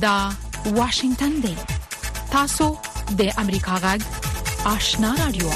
دا واشنگتن دی. تاسو د امریکا غږ آشنا رادیو.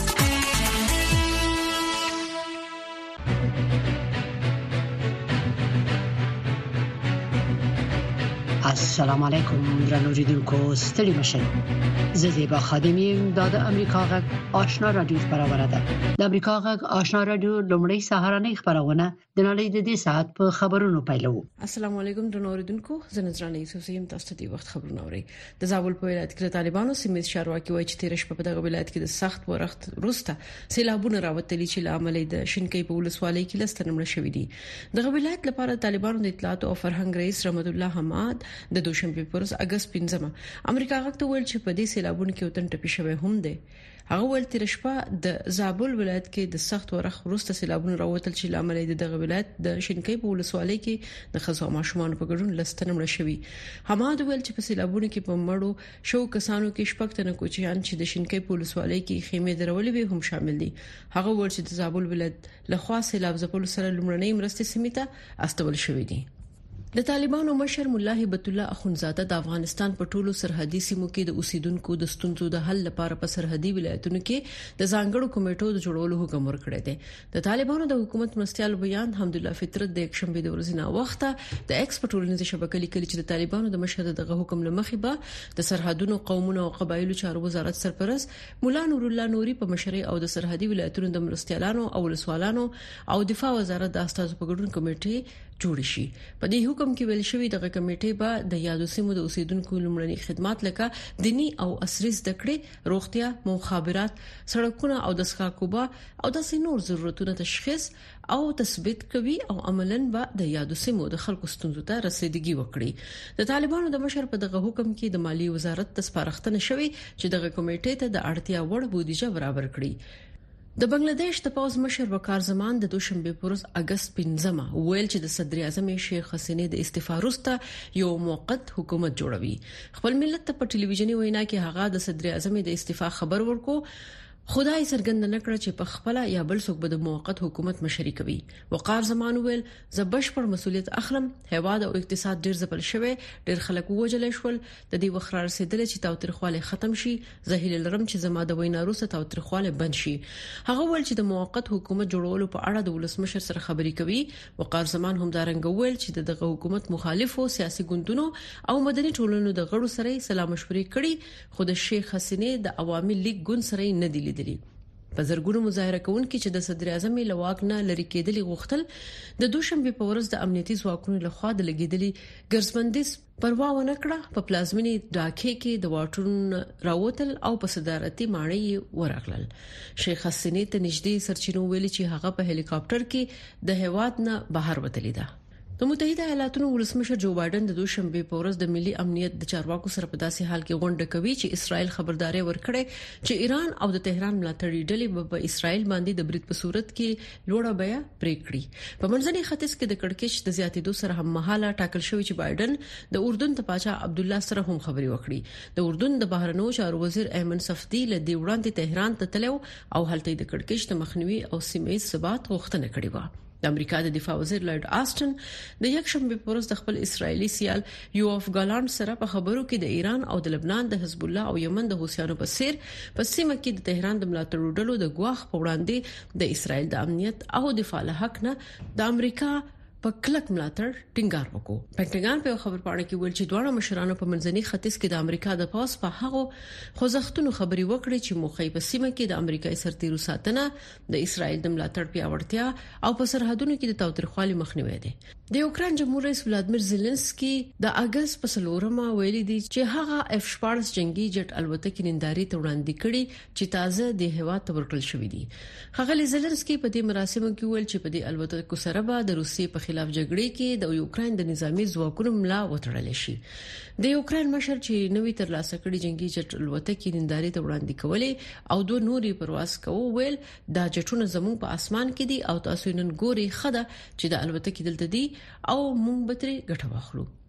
السلام علیکم درنو اوریدونکو، ستړي مشئ. زه زیبا خادم یم د امریکا غږ آشنا رادیو خبرونه ده. د امریکا غږ آشنا رادیو لومړی سهارنۍ خبرونه د نړۍ د دې ساعت په خبرونو پیلو. السلام علیکم درنو اوریدونکو، زه نظرانه یوسف یم. تاسو ته وخت خبرونه اورئ. د زابل په ولایت کې طالبانو سیمې چارواکي وایي چې 13 شپه په دغه ولایت کې د سخت ورښت وروسته سیلابونه راوتلي چې لامل د شینکۍ په ولسوالۍ کې لستنمړ شوې دي. دغه ولایت لپاره طالبانو د اطلاعات او فرهنګ رئیس رحمت الله حماد د دوشنبه پر ورځ اگست 15 امریکا غږ ته ویل چې په دې سیلابونو کې وطن ټپي شوی هم دی. هغه ول تیر شپه د زابل ولایت کې د سخت ورښت وروسته سیلابونه راوتل چې لامل د دغه ولایت د شینکۍ په ولسوالۍ کې د خزو ماشومان په ګډون لستنمړ شوی. حماد ویل چې په سیلابونو کې په مړو شو کسانو کې شپږ تنه کوچیان چې د شینکۍ په ولسوالۍ کې خیمه درولې به هم شامل دي. هغه ول چې د زابل ولایت لخوا سیلاب ځپلو سره لومړنۍ مرستې سیمه ته استول شوې دي. د طالبانو مشر مولا هیبت الله اخونزاده د افغانستان په ټولو سرحدي سیمو کې د اوسیدونکو د ستونزو د حل لپاره په سرحدي ولایتونو کې د ځانګړو کمیټو د جوړولو حکم ورکړی دی. د طالبانو د حکومت مرستيال بیان حمد الله فطرت د یکشنبه د ورځې نه وخته د ایکس په ټولنیزه شبکې لیکلي چې د طالبانو د مشر دغه حکم لمخې به د سرحدونو قومونو او قبایلو چارو وزارت سرپرست مولا نور الله نوري په مشرۍ او د سرحدي ولایتونو د مرستيالانو او ولسوالانو او دفاع وزارت د استازو په ګډون کمیټې جوړ شي. په دې حکم کې ویل شوی دغه کمیټې به د یادو سیمو د اوسیدونکو لومړني خدمات لکه دینی او عصري زده کړې، روغتیا، مخابرات، سړکونه او د ښکاکوبا او د سينور ضرورتونو تشخیص او تثبیت کوي او عملاً به د یادو سیمو د خلکو ستونزو ته رسیدګي وکړي. د طالبانو د مشر په دغه حکم کې د مالی وزارت د سپارښتنه شوی چې دغه کمیټې ته د اړتیا وړ بودیجه برابر کړي. د بنگلاديش د پوز مشر وقار زمان د دوشنبه پر ورځ اگست 15 ویل چې د صدر اعظم شیخ حسینه د استعفا وروسته یو موقت حکومت جوړوي. خپل ملت ته په ټلویزیونی وینا کې هغه د صدر اعظم د استعفا خبر ورکو، خدای څرګند نه کړ چې په خپل یا بل څوک به د موقت حکومت مشري کوي. وقار زمان ویل زبش پر مسولیت اخلم، هواد او اقتصاد ډیر ځپل شوی، ډیر خلک وژل شول، د دې وخت رسیدل چې تاوتریخواله ختم شي، زهیل لرم چې زما د وینا وروسته تاوتریخواله بند شي. هغه ول چې د موقت حکومت جوړولو په اړه د ولسمشر سره خبرې کوي. وقار زمان هم دارنګ ویل چې دغه حکومت مخالفو سیاسي ګوندونو او مدني ټولنو د غړو سره سلام مشورې کړي، خو د شیخ حسینه د عوامي لیگ ګوند سره نه دی لیدلی. په زرګونو مظاهره کوونکي چې د صدر اعظم له واک نه لری کېدلی غوښتل د دوشنبه په ورځ د امنیتي ځواکونو لخوا د لګیدلی ګرځبندیز پروا ونه کړه. په پلازمینی ډاکې کې د واټون راوتل او په صدارتي ماڼۍ ورغلل. شیخ حسینه ته نږدې سرچینو ویلي چې هغه په هلیکاپټر کې د هواد نه بهر وتلی ده. د متحده ایالاتونو ولسمشر جو بایدن د دوشنبه په ورځ د ملي امنیت د چارواکو سره په داسې حال کې غونډه کوي چې اسرائیل خبرداري ورکړي چې ایران او د تهران ملاتړي ډلې په اسرائیل باندې د برید په صورت کې لوړه بیه پرې کړي. په منځني ختیځ کې د کړکېچ د زیاتېدو سره هم مهاله ټاکل شوی چې بایدن د اردن د پاچا عبد الله سره هم خبري وکړي. د اردن د بهرنیو چارو وزیر ایمن صفدی له دې وړاندې تهران ته تلو او هلته د کړکېچ د مخنیوي او سیمه ییز ثبات غوښتنه کړې و. د امریکا د دفاع وزیر لارډ آسټن د یکشنبه په ورځ د خپل اسرایلی سیال یوآف ګالانت سره په خبرو کې د ایران او د لبنان د حزب الله او یمن د حوثیانو په سیر په سیمه کې د تهران د ملاتړ ډلو د ګواښ په وړاندې د اسرایل د امنیت او دفاع له حق نه د امریکا په کلک ملاتړ ټینګار وکړو. پینټاګان په خبر پاڼه کې ویل چې دوه مشرانو په منځني ختیځ کې د امریکا د پاس په هغه خوځښتونو خبري وکړي چې موخې په سیمه کې د امریکایي سرتیرو ساتنه، د اسرایل د ملاتړ پیاوړتیا او په سرحدونو کې د تاوتریخوالي مخنیوي دي. د یوکران جمهور رئیس ولادمیر زيلنسکي د اگست په 4مه ویلي دي چې هغه F-14 جنگي جټ الوتکې ننداري ته وړاندې کړي چې تازه د هوا ته ورکړل شوې دي. هغه زيلنسکي په دې مراسمو کې ویل چې په دې الوتکو سره به د روسیې په خلاف جګړې کې د یوکران د نظامی ځواکونو ملا وتړل شي. د یوکران مشر چې نوې ترلاسه کړي جنگي جټ الوتکې ننداري ته وړاندې کولې او دوه نوري پرواز کوو ویل دا جټونه زموږ په اسمان کې دي او تاسو نن ګوري خده چې د الوتکې دلته دي او موږ به ترې ګټه واخلو.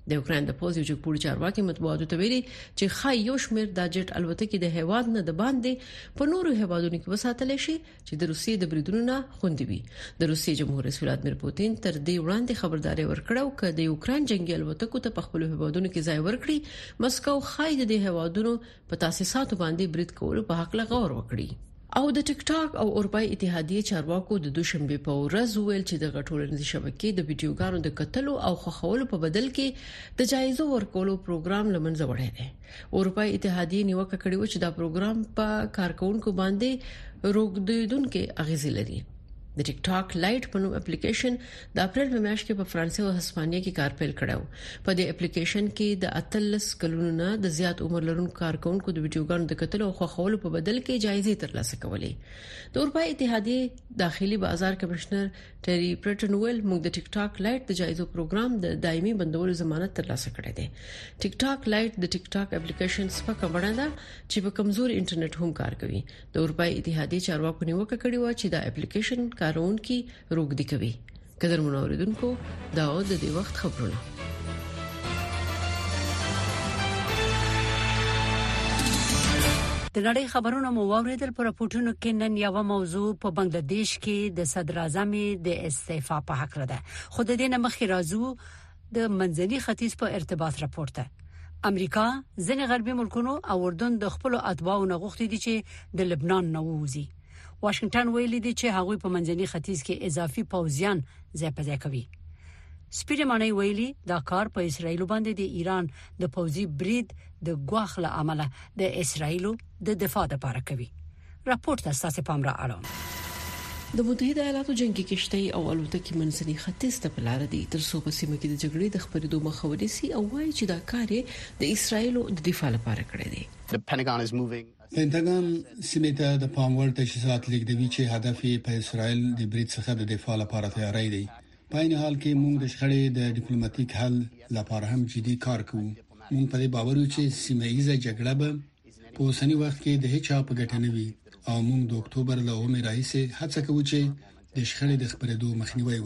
د یوکرين د پوز یو جګپور چارواکي مطبوعاتو ته ویلي چې خای یو شمیر د جټ الوتکې د هیواد نه د باندې په نورو هیوادونو کې وساتل شي چې د روسیې د بریدونو نه خوندي وي. د روسیې جمهور رئیس ولادمیر پوتین تر دې وړاندې خبرداري ورکړه چې د یوکرين جنگي الوتکو ته په خپل هیوادونو کې ځای ورکړي. مسکو خای د هیوادونو په تاسیساتو باندې برید کولو په حق لغور وکړي. او د ټیک ټاک او اروپای اتحادیه چارواکو د دوشنبه په ورځ ویل چې د غټولنې شبکې د ویډیوګانو د قتل او خخولو په بدل کې د جایزو ورکولو پروګرام لمنځه وړی دی. اروپای اتحادیه نیوکه کړې و چې دا پروګرام په کارکونکو باندې روغديدونکو اغیزه لري. د ټیک ټاک لایټ په نوم اپلیکیشن د اپریل په میاشت کې په فرانسې او هسپانیا کې کار پیل کړو. په دې اپلیکیشن کې د 13 کلونو نه د زیات عمر لرونکو کارکونکو د ویډیوګانو د قتل او خخولو په بدل کې جایزې ترلاسه کولې. د اروپای اتحادیه داخلي بازار کمشنر ټری پرټنویل موږ د ټیک ټاک لایټ د جایزو پروګرام د دایمي بندولو ضمانت ترلاسه کړې ده. ټیک ټاک لایټ د ټیک ټاک اپلیکیشن سپکه بڼه ده چې په کمزور انټرنیټ هم کار کوي. د اروپای اتحادیه چارواکو نیوکه کړې و چې دا اپلیکیشن کارون کی روغدي کوي. قدر منوریدونکو دا د دې وخت خبرونه. د نړۍ خبرونه مو واوریدل. پر راپورټونو کې نن یو موضوع په بنگلاديش کې د صدر اعظم د استعفا په حق ده. خود دې نه مخې راځو د منځني ختیځ په ارتباط راپورته. امریکا ځینې غربي ملکونو او اردن د خپل اتباعو نه غوښتي دي چې د لبنان نه ووځي. واشنگټن ویلي دی چې هغوی په منځني ختیځ کې اضافي پوځیان ځای په ځای کوي. سپیډمنۍ ویلي دا کار په اسرایل باندې د ایران د پوځي برید د ګواښ له امله د اسرایل د دفاع لپاره کوي. راپورټ تاسو پام را اړوم. د متحده ایالاتو جنگي کشتۍ او الوتکې منځني ختیځ ته په لار دي تر څو په سیمه کې د جګړې د خبرېدو مخه ونیسي او وایي چې دا کار د اسرایل د دفاع لپاره کړی دی. پینټاګون سیمه ته د پاموړ تجهیزات لیږدوي چې هدف یې په اسرائیل د برید څخه د دفاع لپاره تیاری دی. په عین حال کې موږ د شخړې د ډیپلوماټیک حل لپاره هم جدي کار کوو. موږ په دې باور یو چې سیمه ییزه جګړه به په اوسنی وخت کې د هیڅ چا په ګټه نه وي او موږ د اکتوبر له 9 راهیسې هڅه کوو چې د شخړې د خبرېدو مخنیوي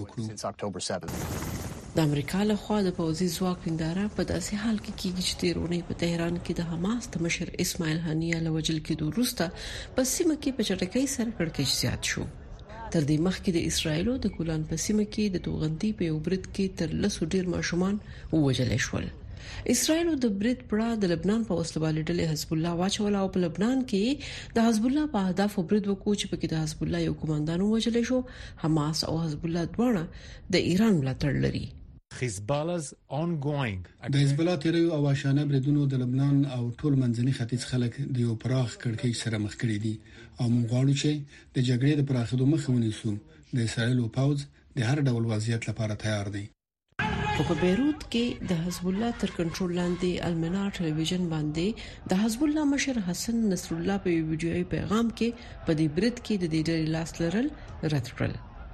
وکړو. د امریکا له خوا د پوځي ځواک وینداره په داسې حال کې کېږي چې تیرونی په تهران کې د حماس د مشر اسماعیل هنیه له وجل کېدو وروسته په سیمه کې په چټکۍ سره کړکېچ زیات شو. تر دې مخکې د اسرایل د ګولان په سیمه کې د توغندي په یو برید کې تر 100 ډیر ماشومان ووژل شول. اسرایل د برید پړه د لبنان په وسلوالې ډلې حزب الله واچول او په لبنان کې د حزب الله په اهداف برید وکړ چې په کې د حزب الله یو کمانډان ووژل شو. حماس او حزب الله دواړه د ایران ملاتړ لري. Hezbollah's ongoing د حزب الله تیریو او واشانه بریدونو د لبنان او ټول منځني ختیځ خلک د یو پراخ کړکېچ سره مخ کړي دي او موږ غواړو چې د جګړې د پراخېدو مخه ونیسو. د اسرایل پوځ د هر ډول وضعیت لپاره تیار دی. په بیروت کې د حزب الله تر کنټرول لاندې المنا ټلویزیون باندې د حزب الله مشر حسن نصر الله په ویډیوي پیغام کې په دې برید کې د دې ډلې لاس لرل رد کړل.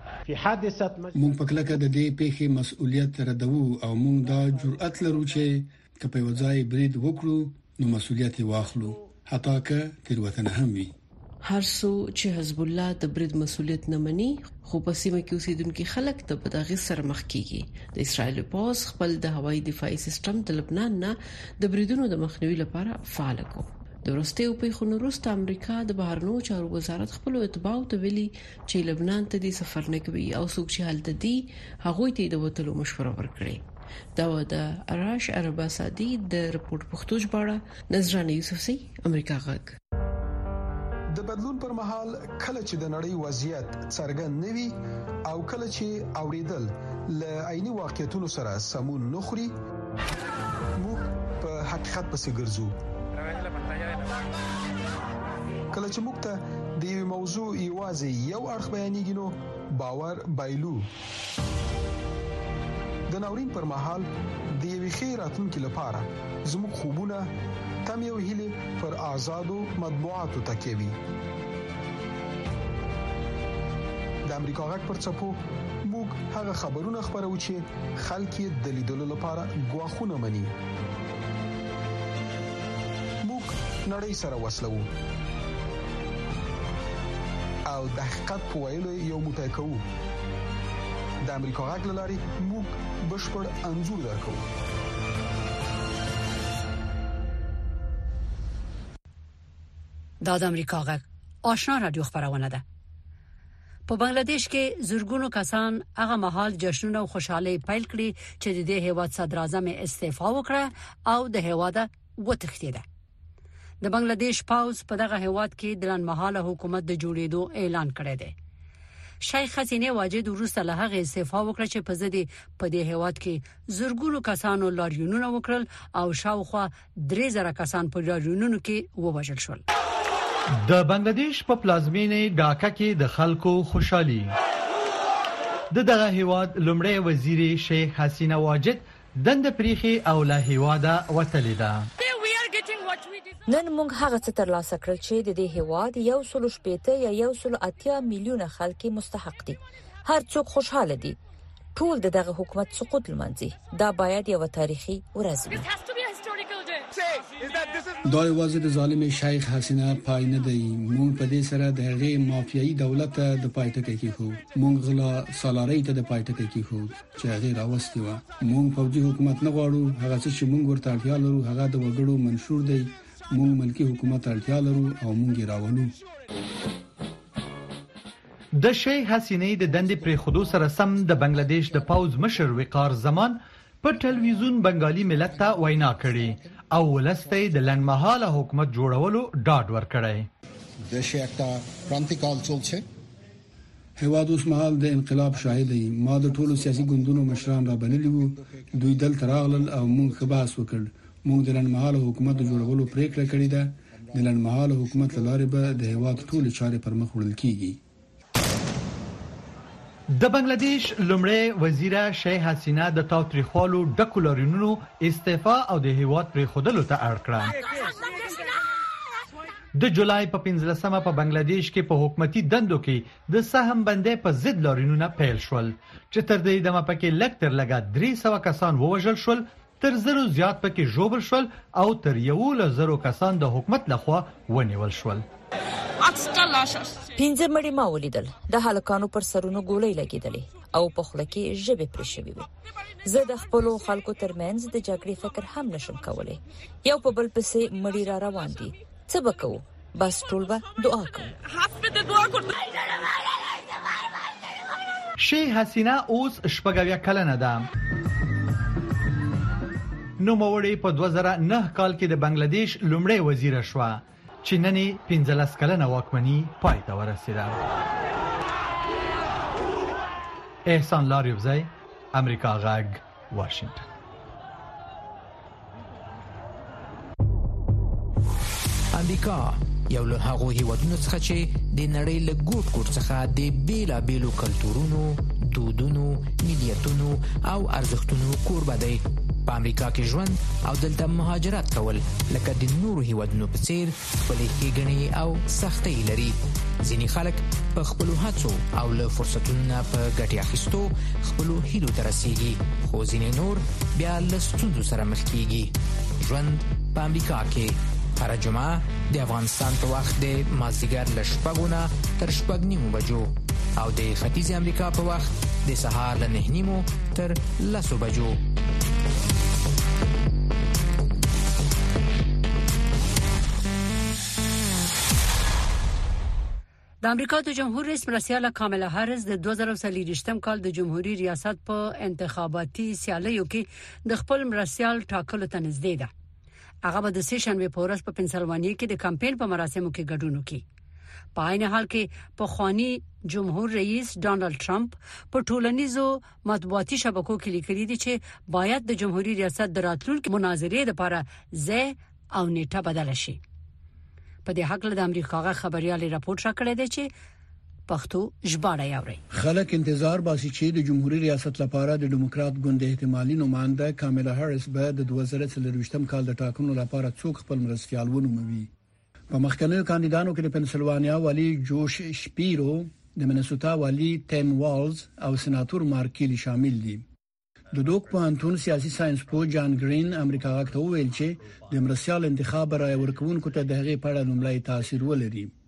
موږ په کلکه د دې پیښې مسؤلیت ردوو او موږ دا جرأت لرو چې که په وځای برید وکړو نو مسؤلیت واخلو حتی که تیروتنه هم وي. هر څو چې حزب الله د برید مسؤلیت نه مني خو په سیمه کې اوسیدونکو خلک د بداغي سره مخ کیږي. د اسرایل پوځ خپل د هوایي دفاعي سیستم د لبنان نه د بریدونو د مخنیوي لپاره فعال کو. د ورستیو په خونو وروسته امریکا د بهرنیو چارو وزارت خپل اتباع ته ویلي چې لبنان ته د سفر نه کوي او څوک چې حالت دي هغه ته د وټلو مشوره ورکړي. دا و د اراش عربا سادي د رپورت پښتو ژباړه نظرانه یوسفزي امریکا غږ. د بدلون پر مهال کله چې د نړۍ وضعیت څرګند نوي او کله چې اوریدل ل عیني واقعیتونو سره سمون نخري موږ په حقیقت پسې ګرځو. کله چې موږ ته د یو موضوع ایوازي یو اړخ بیانېږي نو باور بایلو. د ناورین پر مهال د یوې خیراتونکو لپاره زموږ خوبونه تم یو هیله پر آزادو مطبوعاتو تکوي. د امریکا غږ پر څپو موږ هغه خبرونه خبرو چې خلک یې د لیدلو لپاره غواخونه مني. موږ نړۍ سره وسلو او د حقیقت په ویلو یو موټی کوو. د امریکا غږ لاري موږ بشپړ انځور درکو. د امریکا غږ آشنا رادیو خبرونه ده. په بنگلاديش کې زورګونو کسان هغه مهال جشنونه او خوشحالي پیل کړي چې د دې هیواد صدر اعظم استعفا وکړه او د هیواد وتښتیده. د بنگلاديش پاوز په دغه هیواد کې د لنډمهاله حکومت د جوړېدو اعلان کړی دی. شیخ حسینه واجد وروسته له هغه استعفا وکړه چې په ځدی په دې هیواد کې زورګونو کسانو لاریونونه وکړل او شاوخوا 3000 کسان په لاریونونو کې ووژل شول. د بنگلاديش په پلازمینه ډاکا کې د خلکو خوشحالي. دغه هیواد لومړی وزیر شیخ حسینه واجد دند پریخي او له هیواده وتلې ده. نن موږ هغه څه ترلاسه کړل چې د دې هیواد 1.8 یا 1.8 میلیونه خلک مستحق دي. هر څوک خوشاله دي. ټول دغه حکومت سقوط لمنځي. دا باید یو تاریخي ورځ وي. دا یوازې د ظالم شیخ حسینه پای نه دی. مونږ په دې سره د هغې مافیایي دولت د پایټک کې خو مونږ غلا سالاري ته د پایټک کې خو چې هغه راوستي و. مونږ فوجي حکومت نه غواړو. هغه چې مونږ ورته اړتیا لرو هغه د وګړو منشور دی. مونږ ملکی حکومت اړتیا لرو او مونږ راولو. د شیخ حسینه د دندې پرې خودو سره سم د بنگلاديش د پاوز مشر وقار زمان په ټلویزیون بنگالي ملت ته وینا کړې او ولسته د لنډمهاله حکومت جوړولو ډاډ ورکړی. দেশে একটা ক্রান্তিকাল চলছে. هیواد اوس مهال د انقلاب شاهد دی. ما د ټولو سیاسي ګوندونو مشران را بللي وو. دوی دلته راغلل او موږ خباس وکړ. موږ د لنډمهاله حکومت جوړولو پریکړه کړې ده. د لنډمهاله حکومت لاره به د هیواد ټول چارې پر مخ وړل کیږي. د بنگلاديش لومړی وزیر شیخ حسینه د تاوتریخوالو ډکولارینونو استعفا او د هیواد پرې خودلو ته اړ کړه. د جولای په 15مه په بنگلاديش کې په حکومتي دندو کې د سهم بندۍ په ضد لارینونه پیل شول چې تر دې دمه پکې لکتر لګا 300 کسان ووژل شول. تر زرو زیات پکې ژوبل شول او تر 1,000 کسان د حکومت لخوا ونیول شول. 15 مړي ما ولیدل. د هلکانو پر سرونو ګولۍ لګیدلې او په خوله کې ژبې پرې شوې وې. زه د خپل خلکو ترمنځ د جګړې فکر هم نشم کولای. یو په بل پسې مړي را روان دي. څه وکړو؟ بس ټول به دعا کوو. شیخ حسینه اوس 40 کلنه ده. نو موړی په 2009 کال کې د بنگلاديش لومړی وزیر شو چې نن 15 کلنه واکمني پای ته ورسیده. احسان لاریوزی، امریکا غږ، واشنگټن. امریکا یو له هغو هیوادونو څخه چې د نړۍ له ګوټ ګوټ څخه د بیلابیلو کلتورونو، دودونو، ملیتونو او ارزښتونو کوربه دی. په امریکا کې ژوند او دلته مهاجرت کول لکه د نورو هیوادونو په څیر خپلې ښېګڼې او سختۍ لري. ځینې خلک په خپلو هڅو او له فرصتونو په ګټې اخیستو خپلو هیلو ته رسیږي، خو ځینې نور بیا له ستونزو سره مخ کیږي. ژوند په امریکا کې هر جمعه د افغانستان په وخت د مازدیګر له 6 تر 6:30 بجو او د ختیځ امریکا په وخت د سهار له 9:30 تر 10 بجو. د امریکا د جمهور رئیس مرسیاله کاملا هارس د 2023 کال د جمهوریت ریاست په انتخاباتي سیالیو کې د خپل مرسیال ټاکلو ته نږدې ده. هغه به د سیشنبه په ورځ په پنسلوانیا کې د کمپاین په مراسمو کې ګډون وکړي. په عین حال کې په خواني جمهور رئیس ډانلډ ټرمپ په ټولنیزو مطبوعاتي شبکو کې لیکلي دي چې باید د جمهوریت ریاست د راتلونکو مناظرې لپاره ځای او نیټه بدل شي. په دې حق له د امریکا خبريالي راپور راکړی دی چې پښتو ژباړه یاوري. خلک انتظار باسي چې د جمهوریت ریاست لپاره د ډیموکرات ګوند احتمالي نماینده کاملا هارس به د 2023 کال د ټاکنو لپاره څوک خپل مرستيال ونوموي. په مخکنیو کاندیدانو کې د پنسلوانیا والی جوش شپیرو، د منیسوتا والی ټیم والز او سېناتور مارک کیلی شامل دي. د دوک پوهنتون سیاسي ساينس پو جان گرین امریکا غاکته ویل چې د مرستيال انتخاب راي ورکوونکو ته د هغې په اړه لومړی تاثیر ولري.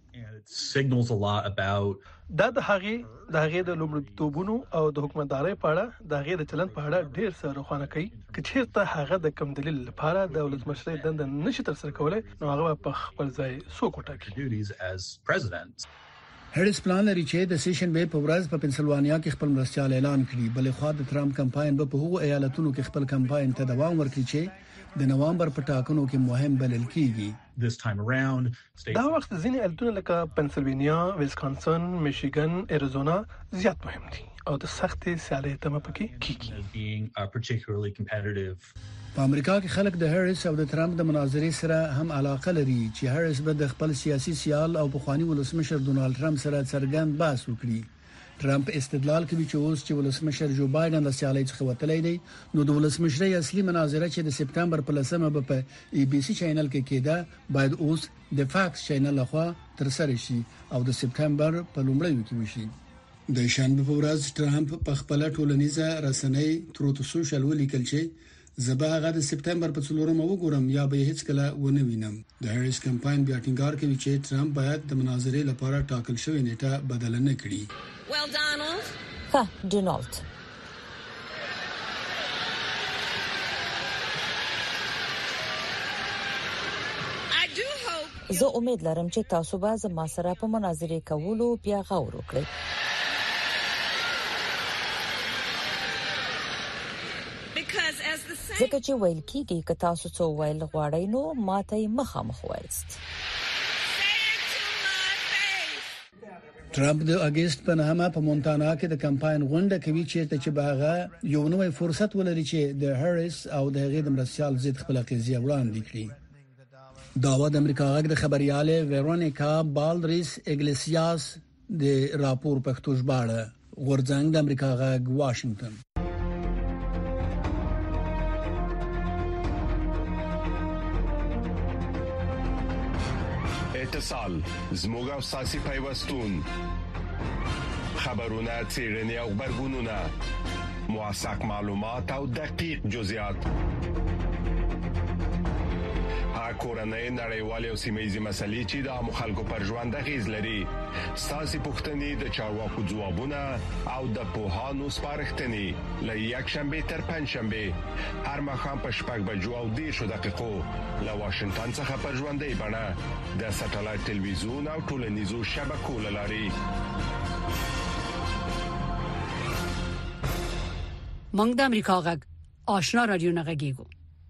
signals a lot about دا د هغې د لومړیتوبونو او د حکومتدارۍ په اړه د هغې د چلند په اړه ډېر څه روښانه کوي. که چېرته هغه د کم دلیل لپاره د ولسمشرۍ دنده نشي ترسره کولی نو هغه په خپل ځای څوک وټاکي. هریس پلان لري چې د سیشن به په ورځ په پنسلوانیا کې خپل مرستيال اعلان کړي. بلې خوا د ټرمپ کمپاین په هغو ایالتونو کې خپل کمپاین ته دوام ورکړي چې د نوامبر په ټاکنو کې مهم بلل کیږي. دا وخت ځینې ایالتونه لکه پنسلوانیا، ویسکانسن، میشیګن، اریزونا زیات مهم دي او د سختې سیالۍ تمه پکې کیږي. په امریکا کې خلک د هریس او د ټرمپ د مناظرې سره هم علاقه لري چې هریس به د خپل سیاسي سیال او پخوانی ولسمشر ډونالد ټرمپ سره څرګند بحث وکړي. ټرمپ استدلال کوي چې اوس چې ولسمشر جو بایدن د سیالۍ څخه وتلی دی نو د ولسمشرۍ اصلي مناظره چې د سپټمبر په 10مه په ABC چینل کې کېده باید اوس د فاکس چینل لخوا ترسره شي او د سپټمبر په لومړیو کې وشي. د شنبه په ورځ ټرمپ په خپل ټولنیزه رسنۍ تروت سوشل ولیکل چې زبا هغه د سپټمبر په 4مه وګورم یا به هیڅ کله ونه وینم. د هریس کمپاین بیا ټینګار کوي چې ټرمپ باید د مناظرې لپاره ټاکل شوی نیټه بدل نه کړي. Well, Donald. زه امید لرم چې تاسو به زما سره په مناظرې کولو بیا غور وکړئ. ځکه چې ویل کېږي که تاسو څه ویل غواړئ نو ماته یې مخامخ وایست. ټرمپ د اگست په 9مه په مونټانا کې د کمپاین غونډه کوي چې باغه یو نوې فرصت ولري چې د هریس او د هغې د مرستيال ضد خپل قضیه وړاندې کړي. داوا د امریکا غږ د خبرياله ویرونیکا بالدریس اګلیسیاس د راپور پښتو ژباړه غورځنګ د امریکا غږ واشنگټن. اتصال زموږ او ساسي پیوستون خبرونه چیرنی او خبرګونونه موثق معلومات او دقیق جزئیات کورنۍ نړیوالې او سیمه‌یزې مسلې چې د عامو خلکو پر ژوند اغیز لري ساسي پوښتنې د چارواکو ځوابونه او د پوهانو سپارښتنې لې یک شنبه تر پنځ شنبه هر مخام په شپږ بجو او 10 دقیقو له واشنگټن څخه پر ژوندۍ بڼه د ساتلایت ټلویزیون او ټولنیزو شبکو لاري مونږ د امریکا غږ آشنا رادیو نغږیږو.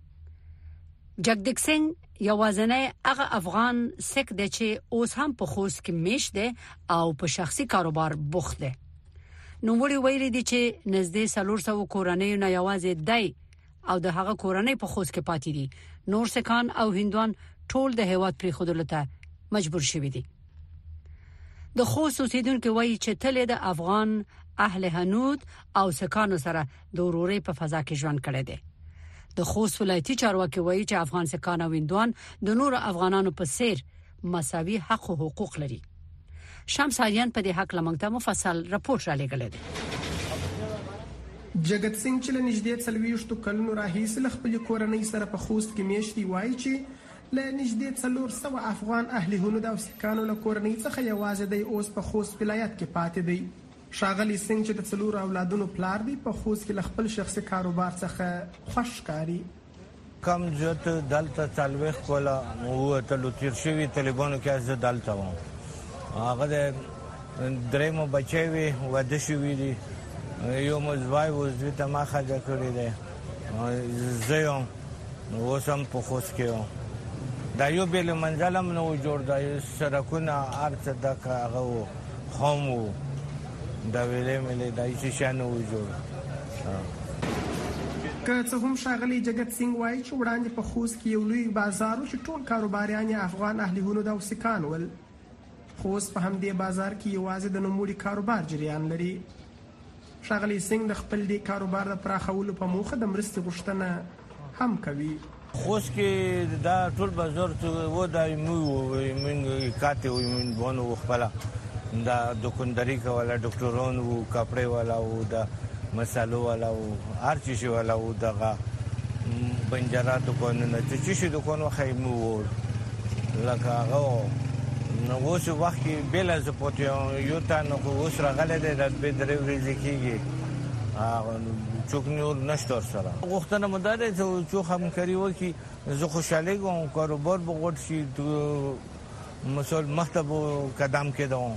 جگدیک سنگ یوازنی هغه افغان سیک دی چې اوس هم په خوست کې میش دی او په شخصي کاروبار بوخت دی. نو وړي ویلي دي چې نږدې 400 کورنۍ نه یوازې دی او د هغه کورنۍ په خوست کې پاتې دي. نور سکان او هندوان ټول د هیواد پرې خودلو ته مجبور شوي دي. د خوست اوسیدونکو وایي چې تل د افغان اهل هنود او سکانو سره د ورورۍ په فضا کې ژوند کړی دی. د خوست ولایتي چارواکي وایي چې افغان سکان او هندوان د نور افغانانو په څیر مساوي حق او حقوق لري. شمس اریان په دې حق لمنځه مفصل راپور را لګل دي. جگت سنگ چې لنږدې 40 کلونو راهیسې خپل کورنۍ سره په خوست کې میشتي وایي چې لنږدې 400 افغان اهل هنود او سکانو له کورنۍ څخه یوازې د اوس په خوست ولایت کې پاتې دي. شاغلی سنگ چې د 4 اولادونو پلار دی په خوست کې خپل شخصي کاروبار څخه خوشکاری کم جت دلته تلويخ کولا او ته تیر شوی طالبانو کې از دلته و هغه د درېمو بچوي وده شوی دی یو مزوای وزوی ته ما خاجه کړی دی زيوم نو سم په خوست کې دا یو بل منځلم نو جوړ دی سرکونه ارته د هغه خامو دا ویلې ملي دای چې شانو جوړ که څه هم شاغلی جگت سنگ وایي چې وړاندې په خوست کې یو لوی بازار چې ټول کاروباریان افغان اهل هنود او سکان ول خوست په همدې بازار کې یوازې د نوموړي کاروبار جریان لري. شاغلی سنگ د خپل دې کاروبار د پراخولو په موخه د مرستې غوښتنه هم کوي. خوست کې دا ټول بازار ته و دای مو من کاته و من بونو خپل دا دکانداری کوله ډاکټرون او کپڑے والا او دا مسالو والا او هر چیز والا او دغه بنجارا دکانونه چې شي دکانو خیمو لکه هغه نو اوس وخت کې بل از پوتې یو تا نو اوس راغله د به درې ورځې کېږي څوک نور نشته سره غوښتنه مدارې چې همکاري وکړي زه خوشاله کوم کاروبار بغوت شي مسول مکتب قدم کېدو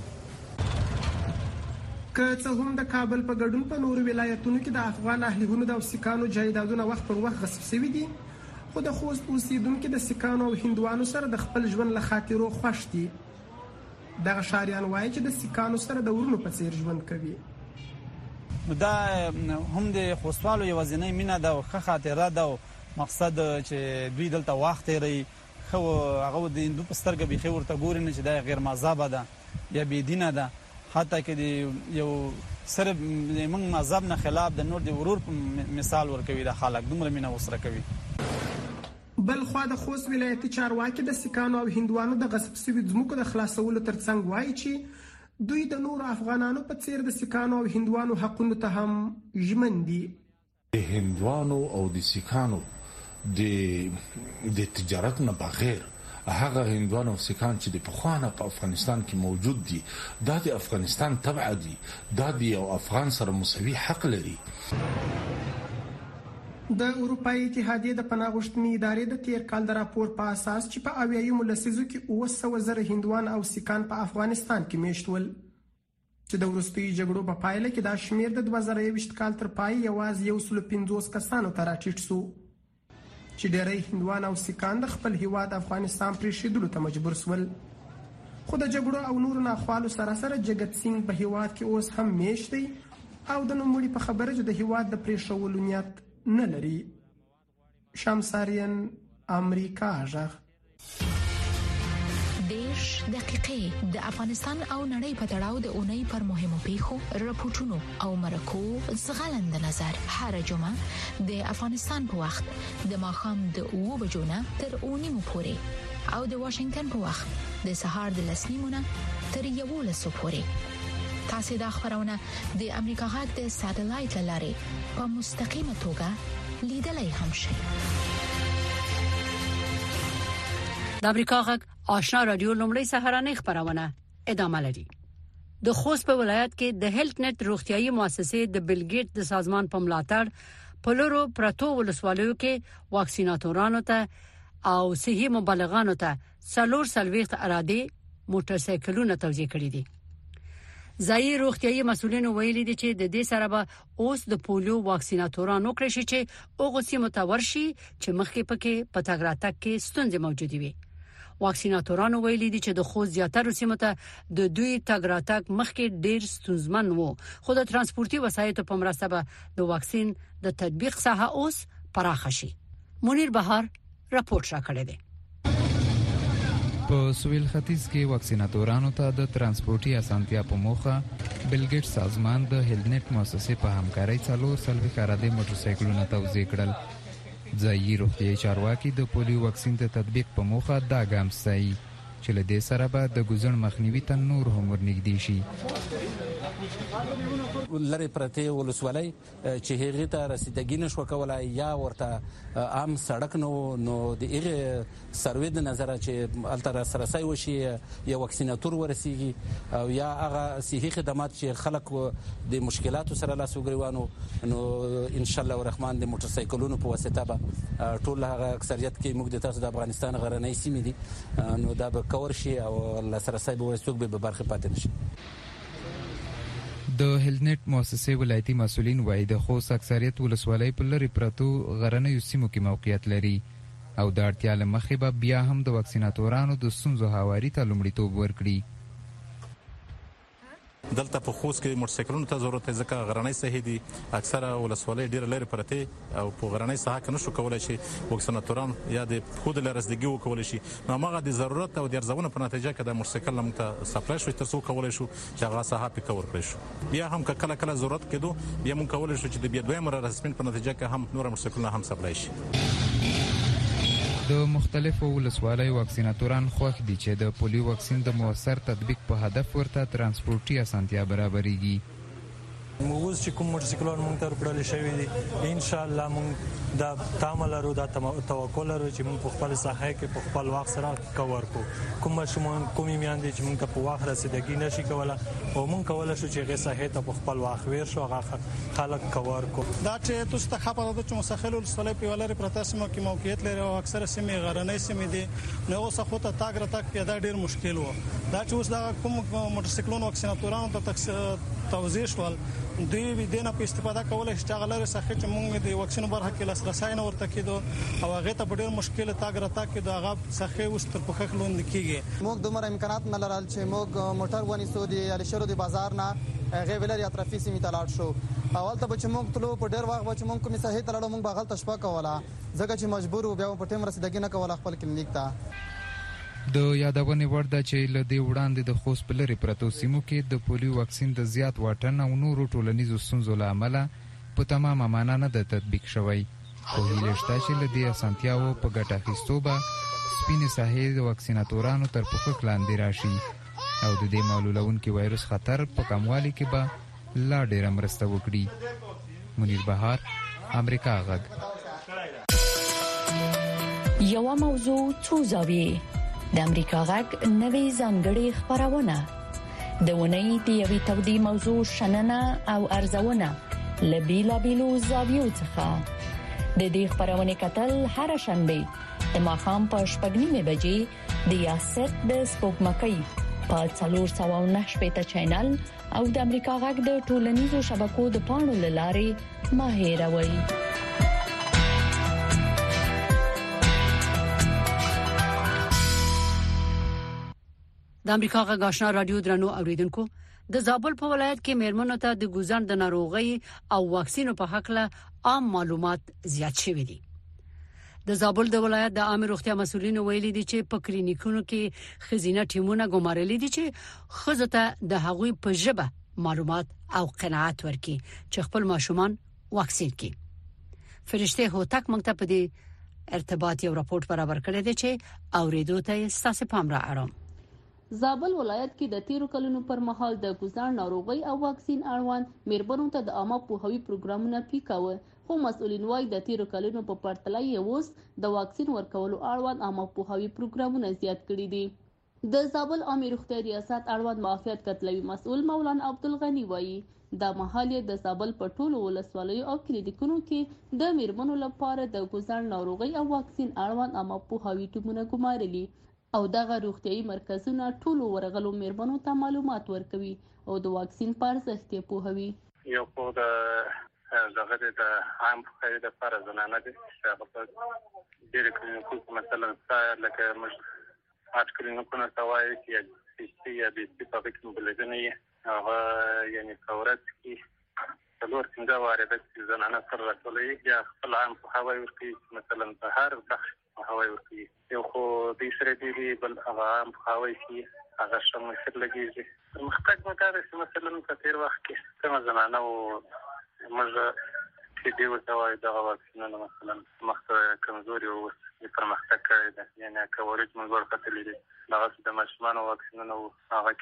که څه هم د کابل په ګډون په نورو ولایتونو کې د افغان اهلیونو د سکانو جایدادونه وخت پر وخت غصب شوي دي خو د خوست اوسیدونکو د سکانو او هندوانو سره د خپل ژوند له خاطرو خوښ دي دغه شاریان وایي چې د سکانو سره د ورونو په څیر ژوند کوي دا هم د خوستوالو یوازینۍ مینه ده او ښه خاطره ده او مقصد چې دوی دلته وخت تیروي خو هغه د هندو په سترګه بیخي ورته ګوري نه چې دا غیر مذهبه ده یا بېدینه ده حتی که د یو سره موږ مذهب نه خلاف د نور د ورور مثال ورکوي د خلک دومره مینه وسره کوي بل خو د خوست ولایتي چارواکي د سکانو او هندوانو د غصب شوي ځمکو د خلاصولو ترڅنګ وایي چې دوی د نور افغانانو په څیر د سکانو او هندوانو حقونو ته هم ژمن دي د هندوانو او د سکانو د تجارت نه بغیر هغه هندوانو او سکان چې د پخوانه په افغانستان کې موجود دي دا د افغانستان تبع دي دا د یو افغان سره مساوي حق لري د اروپאי اتحادیې د پناه غوښتنې ادارې د تیر کال د راپور په اساس چې په اویایمو لسیزو کې 900,000 هندوان او سکان په افغانستان کې میشت ول چې د وروستیو جګړو په پایله کې دا شمیر د 2021 کال تر پای یوازې 150 کسانو ته راټیټ شو چې ډېری هندوان او سکان د خپل هیواد افغانستان پرېښودلو ته مجبور شول خو د جګړو او نورو ناخوالو سره سره جګت سنگ په هیواد کې اوس هم میشت دی او د نوموړي په خبره چې د هیواد د پرېښولو نیت نه لري شمساریان امریکا ژغ دیش دقیقې د افغانستان او نړۍ په تړاو د اونۍ پر مهمو پیښو راپورټونو او مرکو زغلند نظر هر جمعه د افغانستان په وخت د ماښام د 2 بجو نه تر 9 پورې او د واشنگټن په وخت د سهار د 10 نه تر 11 پورې تاسو د خبرونه د امریکا غږ د ساتلایت لارې په مستقیمه توګه لیدلای هم شئ د امریکا غږ آشنا رادیو لومړی سهارنۍ خبرونه ادامه لري د خوست په ولایت کې د هیلث نت روغتيایي مؤسسې د بل ګیټ د سازمان په ملاتړ په لورو پرتو ولسوالیو کې واکسیناتورانو ته او صحي مبلغانو ته څلور سلويخت اراده موټر سایکلونه توزیع کړي دي ځایي روغتيایي مسؤلین ویلي دي چې د دې سره به اوس د پولیو واکسیناتورانو کړی شي چې اوغه سیمه ته ورشي چې مخکې پکې پټاګراتک کې ستونزې موجود وي واکسیناتورانو ویلي دي چې د خوست زیاتره سیمه ته د دوی تاګراتک مخکې ډیر ستونزمن وو خو د ترانسپورتي وسایطو په مرسته به د واکسین د تطبیق ساحه اوس پراخه شي منیر بهار راپورټ راکړی دی په سویل ختیځ کې واکسیناتورانو ته د ترانسپورتي اسانتیا په موخه بل ګیټ سازمان د هیلث نت مؤسسې په همکارۍ څلور سلوي خاراده موټر سایکلونه توزیع کړل ځایي روغتیايي چارواکي د پولیو واکسین ته تطبیق په موخه دا ګام سي چې له دې سره به د ګوزن مخنیوي ته نور هم ورنږدې شي لری پرته ولسوالۍ چې هغه ته رسیدګي نشو کولای یا ورته عام سړک نو د هغه سروې د نظر چې التر سرسای وشي یا واکسیناتور ورسیږي او یا هغه صحي خدمات چې خلک د مشکلاتو سره لاس وګریوانو نو ان شاء الله الرحمن د موټر سایکلونو په واسطه به ټول هغه اکثریت کې موږ د تاسو د افغانستان غرنۍ سیمې دي نو دا به کور شي او لسرسای به ورسوک به برخه پاتې نشي د هیلث نت مؤسسې ولایتي مسؤلین وایي د خوست اکثریت ولسوالۍ په لری پرتو غرنیو سیمو کې موقعیت لري او د اړتیا له مخې به بیا هم د واکسیناتورانو د ستونزو هواري ته لومړیتوب ورکړي دلته په خوست کې موټر سایکلونو ته ضرورت دی ځکه غرنۍ ساحې دي اکثره ولسوالۍ ډېره لرې پرتې او په غرنۍ ساحه کې نشو کولی چې واکسیناتوران یا د پښو د لرزدګي وکولی شي نو هماغه د ضرورت او د ارزونه په نتیجه کې د موټر سایکل موږ ته سپلای شو تر څو کولی شو چې هغه ساحه پې کور کړی شو بیا هم کله کله ضرورت کېدو بیا موږ کولی شو چې د بیا دویم رسمین په نتیجه کې هم نور موټر سایکلونه هم سپلای شي د مختلفو ولسوالیو واکسیناتوران خوښ دي چې د پولیو واکسین د موثر تطبیق په هدف ورته ترانسپورتي اسانتیا برابرېږي موږ چې کوم موټرسایکلونه موږ ته ورکړل شوی دي ان شاء الله موږ دا تامل لرو دا توکل لرو چې موږ په خپل ساحه کې په خپل وخت سره کور کو کوم ماشومان کومې میاندې چې موږ ته په وخت رسیدګي نشي کوله او موږ کولای شو چې غي ساحه ته په خپل وخت ویر شو هغه خلک کور کو دا چې تاسو ته خبره ده چې مسخل ولسوالۍ په ولر پرتاسمو کې موقعیت لري او اکثره سیمې غرنۍ سیمې دي نو اوس خو ته تاګ را تک پیدا ډیر مشکل وو دا چې اوس دا کوم موټرسایکلونو واکسیناتورانو ته توزیع شول دوی دینه په استفاده کولای شي چې غلره سخت چې موږ د واکسینو برخه کې لاسرسي نه ورته کېدو او هغه ته ډېر مشکل تاګ را تک کې دا هغه سخت اوس تر پخه خلوند کېږي موږ دومره امکانات نه لرل چې موږ موټر ونی سو دي علي شرو دی بازار نه هغه ولر اطرافي سیمه تلاړ شو اول ته چې موږ تلو په ډېر وخت چې موږ کومه صحیح تلړو موږ بغل تشپا کوله ځکه چې مجبور و بیا په ټیم رسیدګي نه کوله خپل کلینیک ته د یادونې وړ ده چې له دې وړاندې د خوست په لرې پرتو سیمو کې د پولیو واکسین د زیات واټن او نورو ټولنیزو ستونزو له امله په تمامه معنا نه د تطبیق شوی خو هیله شته چې له دې اسانتیاوو په ګټه اخیستو به سپینې ساحې د واکسیناتورانو تر پوښښ لاندې راشي او د دې معلولونکي وایرس خطر په کموالي کې به لا ډېره مرسته وکړي. منیر بهار، امریکا غږ. یوه موضوع څو زاویې د امریکا غږ نوې ځانګړې خبرونه د ونې د یوې تودې موضوع شننه او ارزونه لبیلا بیلو زاویو څخه د دې خبرونه کتل هر شنبه د ماښام په 8:30 بجې د یاست د سپوږمکۍ په 409 چینل او د امریکا غږ د ټولنیزو شبکو د پاڼو لارې ماهیروي. د امریکا غږ آشنا رادیو درنو اوریدونکو د زابل په ولایت کې میرمنو ته د ګوزن د ناروغي او واکسینو په حق له عام معلومات زیات شوي دي. د زابل د ولایت د عامه روغتیا مسولینو ویلي دي چې په کلینیکونو کې خزینه ټیمونه ګمارلي دي چې خزته د هغوی په ژبه معلومات او قناعت ورکړي چې خپل ماشومان واکسین کړي. فرشته هوتک مونږ ته په دې ارتباط یو راپورټ برابر کړی دی چې اوریدو ته ستاسو پام را اړوم. زابل ولایت کې د 13 کلونو پر مهال د ګوزن ناروغي او واکسین اړوند میرمنو ته د عامه پوهاوي پروګرامونه پیکاوه خو مسؤلین وايي د 13 کلونو په پرتله یې اوس د واکسین ورکولو اړوند عامه پوهاوي پروګرامونه زیات کړي دي. د زابل عامه روغتیا ریاست اړوند معافیت کتلوي مسؤل مولانا عبدالغنی وايي د محلي د زابل په ټولو ولسوالیو او کلینیکونو کې د میرمنو لپاره د ګوزن ناروغي او واکسین اړوند عامه پوهاوي ټیمونه ګمارلي او دغه روغتيایي مرکزونه ټولو ورغلو میرمنو ته معلومات ورکوي او د واکسین په ارزښت یې پوهوي. یو په دغه د عام پوهاوي لپاره زنانه دي چې هغه په ډېر کلینیکونو مثلا لکه موږ اټ کلینیکونو ته وایي چې یا بي سي په کې موبایلونه هغه یعنی فورت کې څلور څنګه واره د زنانه سره راټولوي یا خپل عام پوهاوي ورکوي مثلا په هر بخش هواي ورکوي یو خو د سره دی بل هغه عام هواي شي هغه شمه سر لګیږي مختلف مکارې چې مثلا په تیر وخت کې کوم زنانه او موږ چې دی وتاوي د واکسینونو مثلا مخته کمزوري او پرمختګ کړی دی یعنی کورج موږ ورکتلې دي هغه د ماشومان واکسینونو هغه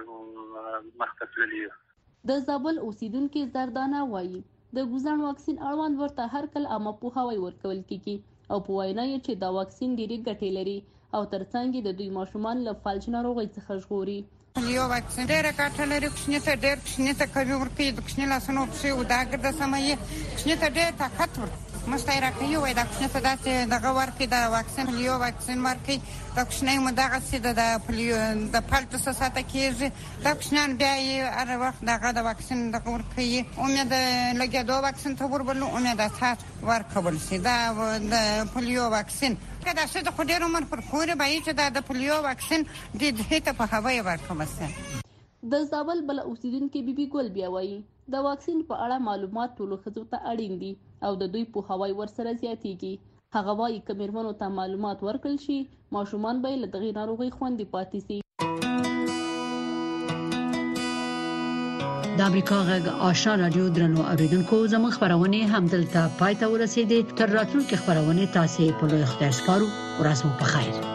کې مخته تللی د زابل اوسیدونکو زردانه وایي د ګوزن واکسین اړوند ورته هر کله عامه پوهاوی ورکول کیږي او په وینا یې چې دا واکسین ډېری ګټې لري او ترڅنګ د دوی ماشومان له فلج ناروغۍ څخه ژغوري. یو واکسین ډېر ګټه لري کوښنه ته کوي ورته د کوښنه لاسونو په او دا ګرځه سمایي کوښنه ته ډېر طاقت ورته مستعیره کوي وای دا کوښنه ته داسې دغه ورکې د واکسین یو واکسین ورکې د کوښنه مدغه سي د پلیو د پالتو ساته کېږي دا کوښنه بیا یې هر وخت دغه د واکسین دغه ورکې امید لګي دا واکسین ته وربل امید سات ورکول شي دا د پلیو واکسین کله چې د خډیر عمر پر خوري به چې د پلیو واکسین د هیته په هوای ورکومسته. د زابل بل اوسیدونکو بیبي ګل بیا وایي د واکسین په اړه معلومات ټولو ښځو ته اړین دي او د دوی په هوای ورسره زیاتېږي. هغه وایي چې میرمنو ته معلومات ورکړل شي ماشومان به له دغې ناروغۍ خوندي پاتې شي. د امریکا غږ آشنا رادیو درنو اوریدونکو زموږ خبرونه هم دلته پای ته ورسېدې. تر راتلونکي خبرونه تاسو په لوی خدای سپارو. ورځ مو په خیر.